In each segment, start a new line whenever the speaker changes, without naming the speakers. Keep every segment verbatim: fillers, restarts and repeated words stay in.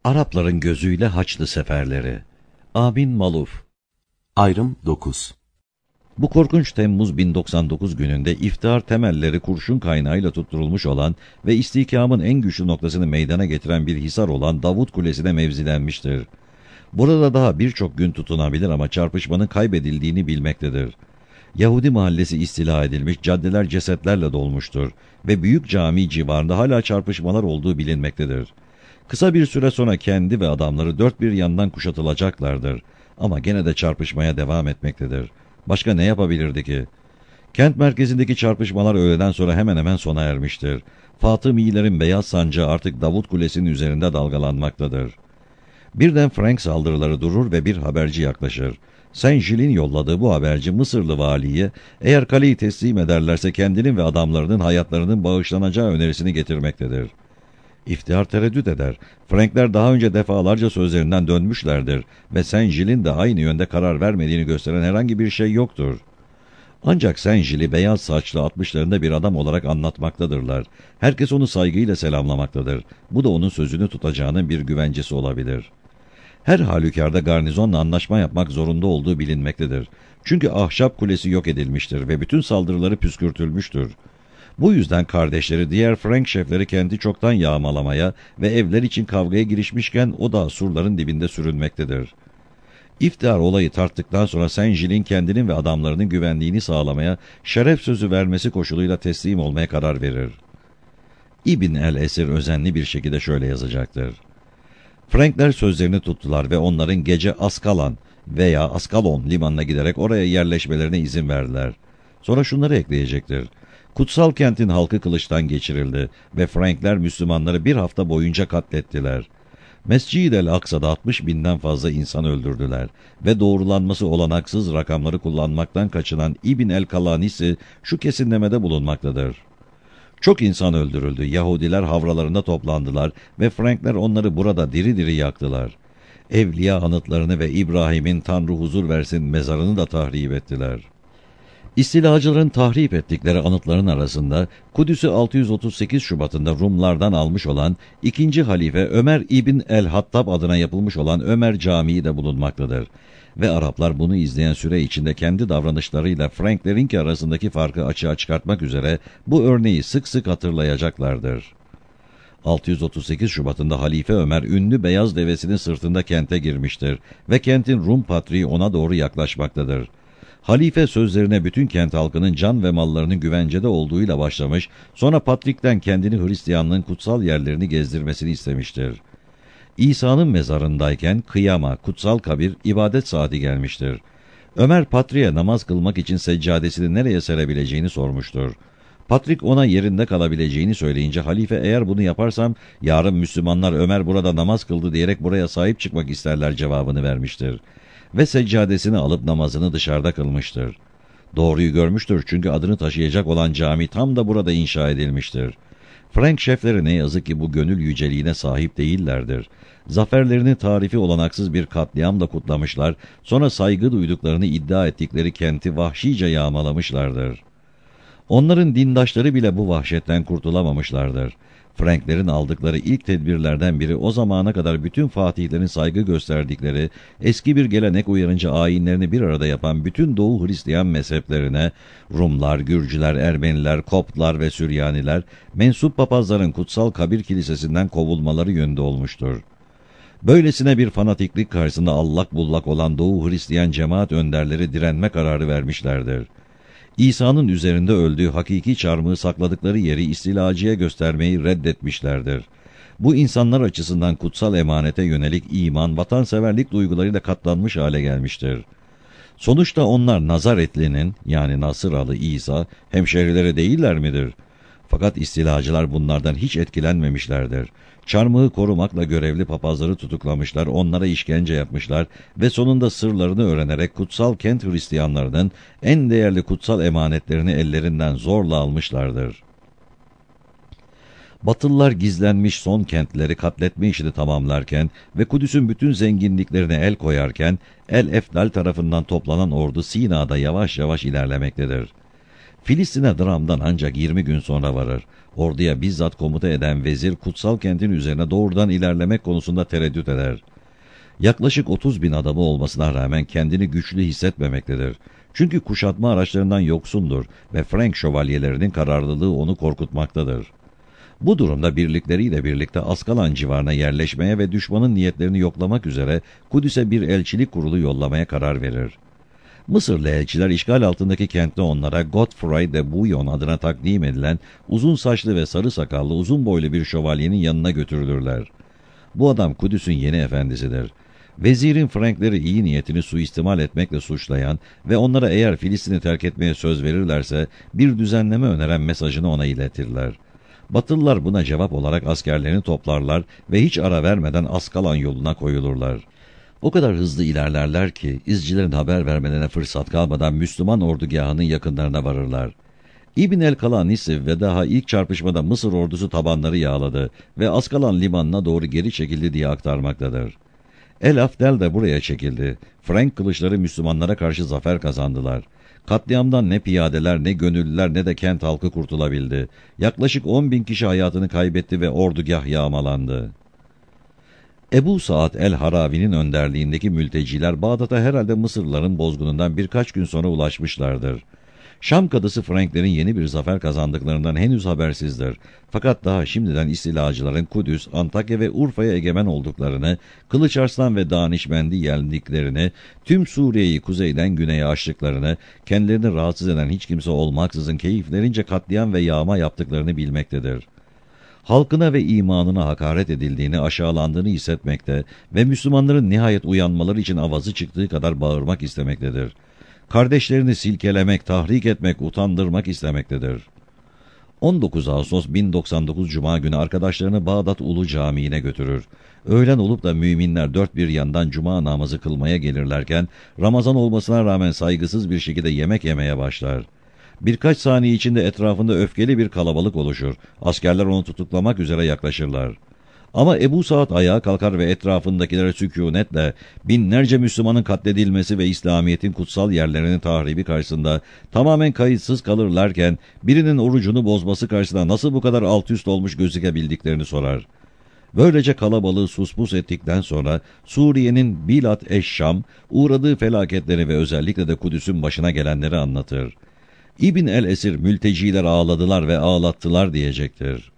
Arapların gözüyle Haçlı seferleri. Amin Maluf.
Ayrım dokuz.
Bu korkunç Temmuz bin doksan dokuz gününde iftihar temelleri kurşun kaynağıyla tutturulmuş olan ve istihkamın en güçlü noktasını meydana getiren bir hisar olan Davut Kulesi'ne mevzilenmiştir. Burada daha birçok gün tutunabilir ama çarpışmanın kaybedildiğini bilmektedir. Yahudi mahallesi istila edilmiş, caddeler cesetlerle dolmuştur ve büyük cami civarında hala çarpışmalar olduğu bilinmektedir. Kısa bir süre sonra kendi ve adamları dört bir yandan kuşatılacaklardır ama gene de çarpışmaya devam etmektedir. Başka ne yapabilirdi ki? Kent merkezindeki çarpışmalar öğleden sonra hemen hemen sona ermiştir. Fatımilerin beyaz sancağı artık Davut Kulesi'nin üzerinde dalgalanmaktadır. Birden Frank saldırıları durur ve bir haberci yaklaşır. Saint Gilles'in yolladığı bu haberci Mısırlı valiye, eğer kaleyi teslim ederlerse kendinin ve adamlarının hayatlarının bağışlanacağı önerisini getirmektedir. İftihar tereddüt eder. Frankler daha önce defalarca sözlerinden dönmüşlerdir ve Saint Gilles'in de aynı yönde karar vermediğini gösteren herhangi bir şey yoktur. Ancak Saint Gilles'i beyaz saçlı altmışlarında bir adam olarak anlatmaktadırlar. Herkes onu saygıyla selamlamaktadır. Bu da onun sözünü tutacağının bir güvencesi olabilir. Her halükarda garnizonla anlaşma yapmak zorunda olduğu bilinmektedir. Çünkü ahşap kulesi yok edilmiştir ve bütün saldırıları püskürtülmüştür. Bu yüzden kardeşleri diğer Frank şefleri kenti çoktan yağmalamaya ve evler için kavgaya girişmişken o da surların dibinde sürünmektedir. İftihar olayı tarttıktan sonra Saint Gilles'in kendinin ve adamlarının güvenliğini sağlamaya şeref sözü vermesi koşuluyla teslim olmaya karar verir. İbn el-Esir özenli bir şekilde şöyle yazacaktır. Frankler sözlerini tuttular ve onların gece Askalan veya Askalon limanına giderek oraya yerleşmelerine izin verdiler. Sonra şunları ekleyecektir. Kutsal kentin halkı kılıçtan geçirildi ve Frankler Müslümanları bir hafta boyunca katlettiler. Mescid-i el-Aksa'da altmış binden fazla insan öldürdüler ve doğrulanması olanaksız rakamları kullanmaktan kaçınan İbn el-Kalanisi şu kesinlemede bulunmaktadır. Çok insan öldürüldü, Yahudiler havralarında toplandılar ve Frankler onları burada diri diri yaktılar. Evliya anıtlarını ve İbrahim'in Tanrı huzur versin mezarını da tahrip ettiler. İstilacıların tahrip ettikleri anıtların arasında Kudüs'ü altı yüz otuz sekiz Şubat'ında Rumlardan almış olan ikinci halife Ömer İbn el-Hattab adına yapılmış olan Ömer Camii de bulunmaktadır. Ve Araplar bunu izleyen süre içinde kendi davranışlarıyla Franklerinki arasındaki farkı açığa çıkartmak üzere bu örneği sık sık hatırlayacaklardır. altı yüz otuz sekiz Şubat'ında Halife Ömer ünlü beyaz devesinin sırtında kente girmiştir ve kentin Rum patriği ona doğru yaklaşmaktadır. Halife sözlerine bütün kent halkının can ve mallarının güvencede olduğuyla başlamış, sonra Patrik'ten kendini Hristiyanlığın kutsal yerlerini gezdirmesini istemiştir. İsa'nın mezarındayken kıyama, kutsal kabir, ibadet saati gelmiştir. Ömer Patrik'e namaz kılmak için seccadesini nereye serebileceğini sormuştur. Patrik ona yerinde kalabileceğini söyleyince halife eğer bunu yaparsam yarın Müslümanlar Ömer burada namaz kıldı diyerek buraya sahip çıkmak isterler cevabını vermiştir. Ve seccadesini alıp namazını dışarıda kılmıştır. Doğruyu görmüştür çünkü adını taşıyacak olan cami tam da burada inşa edilmiştir. Frank şefleri ne yazık ki bu gönül yüceliğine sahip değillerdir. Zaferlerini tarifi olanaksız bir katliamla kutlamışlar, sonra saygı duyduklarını iddia ettikleri kenti vahşice yağmalamışlardır. Onların dindaşları bile bu vahşetten kurtulamamışlardır. Franklerin aldıkları ilk tedbirlerden biri o zamana kadar bütün fatihlerin saygı gösterdikleri, eski bir gelenek uyarınca ayinlerini bir arada yapan bütün Doğu Hristiyan mezheplerine, Rumlar, Gürcüler, Ermeniler, Koptlar ve Süryaniler, mensup papazların kutsal kabir kilisesinden kovulmaları yönünde olmuştur. Böylesine bir fanatiklik karşısında allak bullak olan Doğu Hristiyan cemaat önderleri direnme kararı vermişlerdir. İsa'nın üzerinde öldüğü hakiki çarmıhı sakladıkları yeri istilacıya göstermeyi reddetmişlerdir. Bu insanlar açısından kutsal emanete yönelik iman, vatanseverlik duygularıyla katlanmış hale gelmiştir. Sonuçta onlar Nazaretlinin yani Nasıralı İsa hemşehrileri değiller midir? Fakat istilacılar bunlardan hiç etkilenmemişlerdir. Çarmıhı korumakla görevli papazları tutuklamışlar, onlara işkence yapmışlar ve sonunda sırlarını öğrenerek kutsal kent Hristiyanlarının en değerli kutsal emanetlerini ellerinden zorla almışlardır. Batılılar gizlenmiş son kentleri katletme işini tamamlarken ve Kudüs'ün bütün zenginliklerine el koyarken El-Efdal tarafından toplanan ordu Sina'da yavaş yavaş ilerlemektedir. Filistin'e Dram'dan ancak yirmi gün sonra varır. Orduya bizzat komuta eden vezir kutsal kentin üzerine doğrudan ilerlemek konusunda tereddüt eder. Yaklaşık otuz bin adamı olmasına rağmen kendini güçlü hissetmemektedir. Çünkü kuşatma araçlarından yoksundur ve Frank şövalyelerinin kararlılığı onu korkutmaktadır. Bu durumda birlikleriyle birlikte Askalan civarına yerleşmeye ve düşmanın niyetlerini yoklamak üzere Kudüs'e bir elçilik kurulu yollamaya karar verir. Mısırlı elçiler işgal altındaki kentte onlara Godfrey de Bouillon adına takdim edilen uzun saçlı ve sarı sakallı uzun boylu bir şövalyenin yanına götürülürler. Bu adam Kudüs'ün yeni efendisidir. Vezirin Frankleri iyi niyetini suistimal etmekle suçlayan ve onlara eğer Filistin'i terk etmeye söz verirlerse bir düzenleme öneren mesajını ona iletirler. Batılılar buna cevap olarak askerlerini toplarlar ve hiç ara vermeden Askalan yoluna koyulurlar. O kadar hızlı ilerlerler ki izcilerin haber vermelerine fırsat kalmadan Müslüman ordugahının yakınlarına varırlar. İbn el-Kalanisi ve daha ilk çarpışmada Mısır ordusu tabanları yağladı ve Askalan limanına doğru geri çekildi diye aktarmaktadır. El-Afdel de buraya çekildi. Frank kılıçları Müslümanlara karşı zafer kazandılar. Katliamdan ne piyadeler, ne gönüllüler, ne de kent halkı kurtulabildi. Yaklaşık on bin kişi hayatını kaybetti ve ordugah yağmalandı. Ebu Saad el-Haravi'nin önderliğindeki mülteciler Bağdat'a herhalde Mısırlıların bozgunundan birkaç gün sonra ulaşmışlardır. Şam kadısı Franklerin yeni bir zafer kazandıklarından henüz habersizdir. Fakat daha şimdiden istilacıların Kudüs, Antakya ve Urfa'ya egemen olduklarını, Kılıç Arslan ve Danişmendi yendiklerini, tüm Suriye'yi kuzeyden güneye açtıklarını, kendilerini rahatsız eden hiç kimse olmaksızın keyiflerince katliam ve yağma yaptıklarını bilmektedir. Halkına ve imanına hakaret edildiğini, aşağılandığını hissetmekte ve Müslümanların nihayet uyanmaları için avazı çıktığı kadar bağırmak istemektedir. Kardeşlerini silkelemek, tahrik etmek, utandırmak istemektedir. on dokuz Ağustos bin doksan dokuz Cuma günü arkadaşlarını Bağdat Ulu Camii'ne götürür. Öğlen olup da müminler dört bir yandan Cuma namazı kılmaya gelirlerken, Ramazan olmasına rağmen saygısız bir şekilde yemek yemeye başlar. Birkaç saniye içinde etrafında öfkeli bir kalabalık oluşur. Askerler onu tutuklamak üzere yaklaşırlar. Ama Ebu Saad ayağa kalkar ve etrafındakilere sükûnetle binlerce Müslümanın katledilmesi ve İslamiyet'in kutsal yerlerinin tahribi karşısında tamamen kayıtsız kalırlarken birinin orucunu bozması karşısında nasıl bu kadar alt üst olmuş gözükebildiklerini sorar. Böylece kalabalığı suspus ettikten sonra Suriye'nin Bilat eş-Şam uğradığı felaketleri ve özellikle de Kudüs'ün başına gelenleri anlatır. İbn el-Esir mülteciler ağladılar ve ağlattılar diyecektir.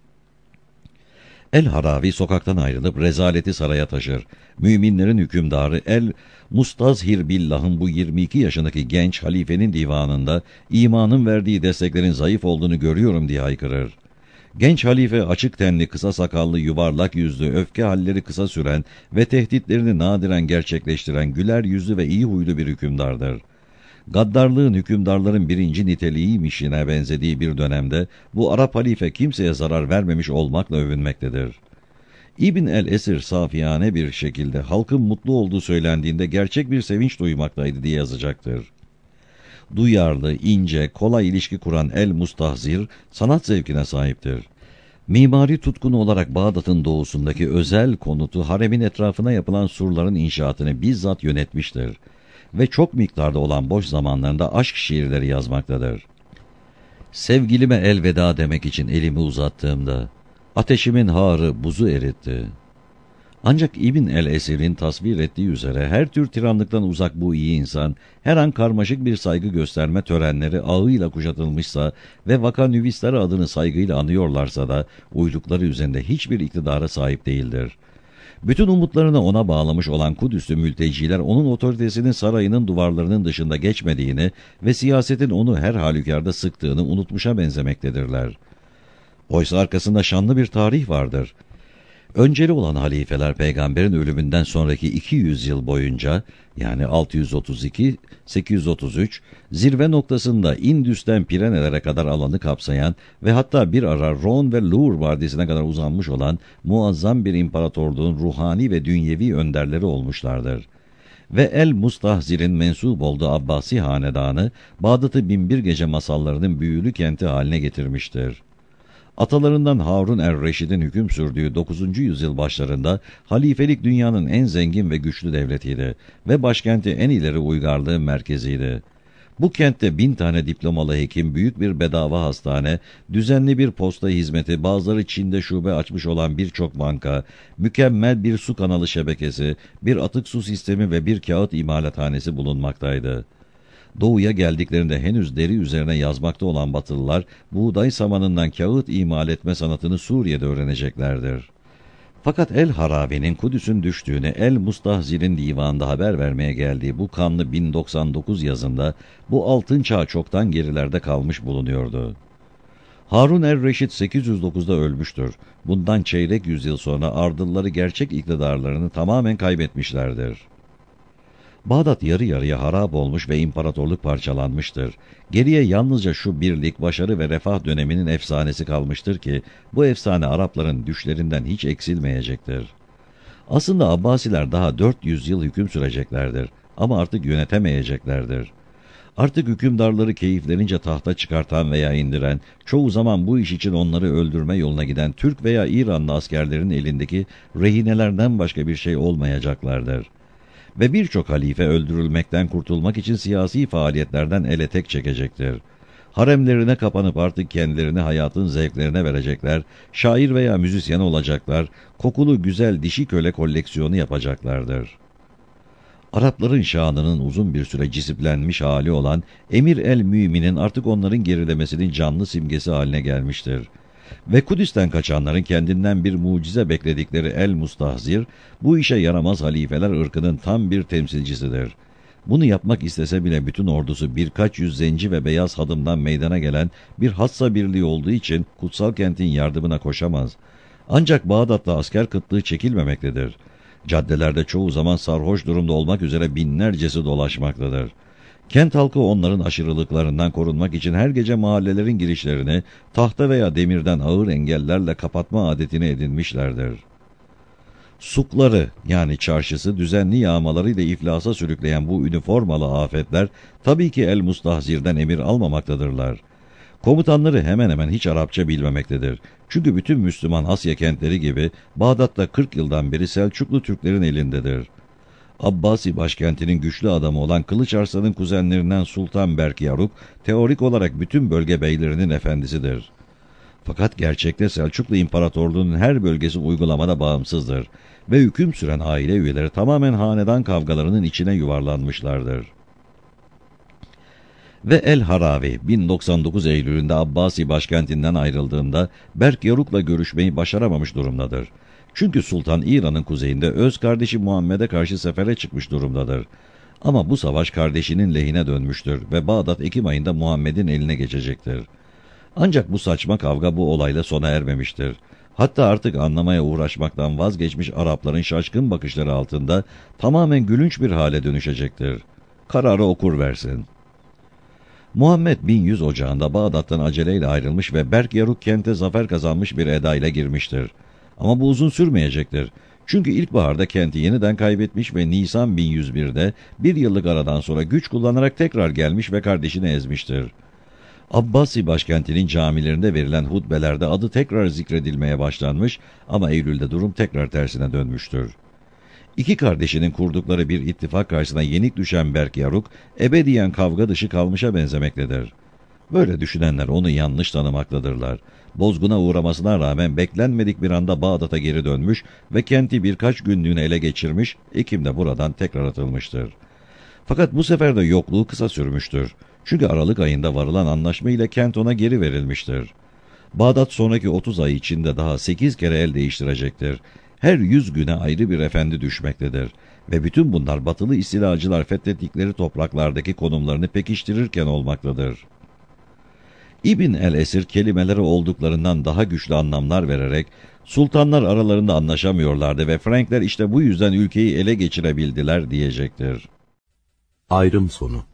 El-Haravi sokaktan ayrılıp rezaleti saraya taşır. Müminlerin hükümdarı El-Mustazhir Billah'ın bu yirmi iki yaşındaki genç halifenin divanında imanın verdiği desteklerin zayıf olduğunu görüyorum diye haykırır. Genç halife açık tenli, kısa sakallı, yuvarlak yüzlü, öfke halleri kısa süren ve tehditlerini nadiren gerçekleştiren güler yüzlü ve iyi huylu bir hükümdardır. Gaddarlığın hükümdarların birinci niteliğiymişine benzediği bir dönemde bu Arap halife kimseye zarar vermemiş olmakla övünmektedir. İbn el-Esir safiyane bir şekilde halkın mutlu olduğu söylendiğinde gerçek bir sevinç duymaktaydı diye yazacaktır. Duyarlı, ince, kolay ilişki kuran el-Mustahzir sanat zevkine sahiptir. Mimari tutkunu olarak Bağdat'ın doğusundaki özel konutu haremin etrafına yapılan surların inşaatını bizzat yönetmiştir ve çok miktarda olan boş zamanlarında aşk şiirleri yazmaktadır. Sevgilime elveda demek için elimi uzattığımda ateşimin harı buzu eritti. Ancak İbn el-Esir'in tasvir ettiği üzere her tür tiranlıktan uzak bu iyi insan her an karmaşık bir saygı gösterme törenleri ağıyla kuşatılmışsa ve vakanüvisler adını saygıyla anıyorlarsa da uydukları üzerinde hiçbir iktidara sahip değildir. Bütün umutlarını ona bağlamış olan Kudüs'lü mülteciler onun otoritesinin sarayının duvarlarının dışında geçmediğini ve siyasetin onu her halükarda sıktığını unutmuşa benzemektedirler. Oysa arkasında şanlı bir tarih vardır. Önceli olan halifeler peygamberin ölümünden sonraki iki yüz yıl boyunca yani altı yüz otuz iki sekiz yüz otuz üç zirve noktasında Indüs'ten Pirenelere kadar alanı kapsayan ve hatta bir ara Ron ve Lour Vadisi'ne kadar uzanmış olan muazzam bir imparatorluğun ruhani ve dünyevi önderleri olmuşlardır. Ve El-Mustahzir'in mensup olduğu Abbasi hanedanı Bağdat'ı binbir gece masallarının büyülü kenti haline getirmiştir. Atalarından Harun er-Reşid'in hüküm sürdüğü dokuzuncu yüzyıl başlarında halifelik dünyanın en zengin ve güçlü devletiydi ve başkenti en ileri uygarlığın merkeziydi. Bu kentte bin tane diplomalı hekim, büyük bir bedava hastane, düzenli bir posta hizmeti, bazıları Çin'de şube açmış olan birçok banka, mükemmel bir su kanalı şebekesi, bir atık su sistemi ve bir kağıt imalathanesi bulunmaktaydı. Doğuya geldiklerinde henüz deri üzerine yazmakta olan Batılılar, buğday samanından kağıt imal etme sanatını Suriye'de öğreneceklerdir. Fakat El-Haravi'nin Kudüs'ün düştüğünü El-Mustahzir'in divanında haber vermeye geldiği bu kanlı bin doksan dokuz yazında bu altın çağ çoktan gerilerde kalmış bulunuyordu. Harun er-Reşid sekiz yüz dokuzda ölmüştür. Bundan çeyrek yüzyıl sonra ardılları gerçek iktidarlarını tamamen kaybetmişlerdir. Bağdat yarı yarıya harap olmuş ve imparatorluk parçalanmıştır. Geriye yalnızca şu birlik, başarı ve refah döneminin efsanesi kalmıştır ki, bu efsane Arapların düşlerinden hiç eksilmeyecektir. Aslında Abbasiler daha dört yüz yıl hüküm süreceklerdir ama artık yönetemeyeceklerdir. Artık hükümdarları keyiflerince tahta çıkartan veya indiren, çoğu zaman bu iş için onları öldürme yoluna giden Türk veya İranlı askerlerin elindeki rehinelerden başka bir şey olmayacaklardır. Ve birçok halife öldürülmekten kurtulmak için siyasi faaliyetlerden ele tek çekecektir. Haremlerine kapanıp artık kendilerini hayatın zevklerine verecekler, şair veya müzisyen olacaklar, kokulu güzel dişi köle koleksiyonu yapacaklardır. Arapların şanının uzun bir süre cisiplenmiş hali olan Emir el-Mümin'in artık onların gerilemesinin canlı simgesi haline gelmiştir. Ve Kudüs'ten kaçanların kendinden bir mucize bekledikleri El-Mustahzir, bu işe yaramaz halifeler ırkının tam bir temsilcisidir. Bunu yapmak istese bile bütün ordusu birkaç yüz zenci ve beyaz hadımdan meydana gelen bir hassa birliği olduğu için kutsal kentin yardımına koşamaz. Ancak Bağdat'ta asker kıtlığı çekilmemektedir. Caddelerde çoğu zaman sarhoş durumda olmak üzere binlercesi dolaşmaktadır. Kent halkı onların aşırılıklarından korunmak için her gece mahallelerin girişlerini tahta veya demirden ağır engellerle kapatma adetini edinmişlerdir. Sukları yani çarşısı düzenli yağmalarıyla iflasa sürükleyen bu üniformalı afetler tabii ki El-Mustahzir'den emir almamaktadırlar. Komutanları hemen hemen hiç Arapça bilmemektedir. Çünkü bütün Müslüman Asya kentleri gibi Bağdat'ta kırk yıldan beri Selçuklu Türklerin elindedir. Abbasi başkentinin güçlü adamı olan Kılıç Arslan'ın kuzenlerinden Sultan Berk Yaruk, teorik olarak bütün bölge beylerinin efendisidir. Fakat gerçekte Selçuklu İmparatorluğu'nun her bölgesi uygulamada bağımsızdır ve hüküm süren aile üyeleri tamamen hanedan kavgalarının içine yuvarlanmışlardır. Ve El-Haravi bin doksan dokuz Eylül'ünde Abbasi başkentinden ayrıldığında Berk Yaruk'la görüşmeyi başaramamış durumdadır. Çünkü Sultan İran'ın kuzeyinde öz kardeşi Muhammed'e karşı sefere çıkmış durumdadır. Ama bu savaş kardeşinin lehine dönmüştür ve Bağdat Ekim ayında Muhammed'in eline geçecektir. Ancak bu saçma kavga bu olayla sona ermemiştir. Hatta artık anlamaya uğraşmaktan vazgeçmiş Arapların şaşkın bakışları altında tamamen gülünç bir hale dönüşecektir. Kararı okur versin. Muhammed bin yüz Ocağı'nda Bağdat'tan aceleyle ayrılmış ve Berk Yaruk kente zafer kazanmış bir edayla girmiştir. Ama bu uzun sürmeyecektir. Çünkü ilkbaharda kenti yeniden kaybetmiş ve Nisan bin yüz bir'de bir yıllık aradan sonra güç kullanarak tekrar gelmiş ve kardeşini ezmiştir. Abbasi başkentinin camilerinde verilen hutbelerde adı tekrar zikredilmeye başlanmış ama Eylül'de durum tekrar tersine dönmüştür. İki kardeşinin kurdukları bir ittifak karşısına yenik düşen Berk Yaruk, ebediyen kavga dışı kalmışa benzemektedir. Böyle düşünenler onu yanlış tanımaktadırlar. Bozguna uğramasına rağmen beklenmedik bir anda Bağdat'a geri dönmüş ve kenti birkaç günlüğüne ele geçirmiş, Ekim'de buradan tekrar atılmıştır. Fakat bu sefer de yokluğu kısa sürmüştür. Çünkü Aralık ayında varılan anlaşma ile kent ona geri verilmiştir. Bağdat sonraki otuz ay içinde daha sekiz kere el değiştirecektir. Her yüz güne ayrı bir efendi düşmektedir. Ve bütün bunlar batılı istilacılar fethettikleri topraklardaki konumlarını pekiştirirken olmaktadır. İbn el-Esir kelimeleri olduklarından daha güçlü anlamlar vererek, sultanlar aralarında anlaşamıyorlardı ve Frankler işte bu yüzden ülkeyi ele geçirebildiler diyecektir.
Ayrım sonu.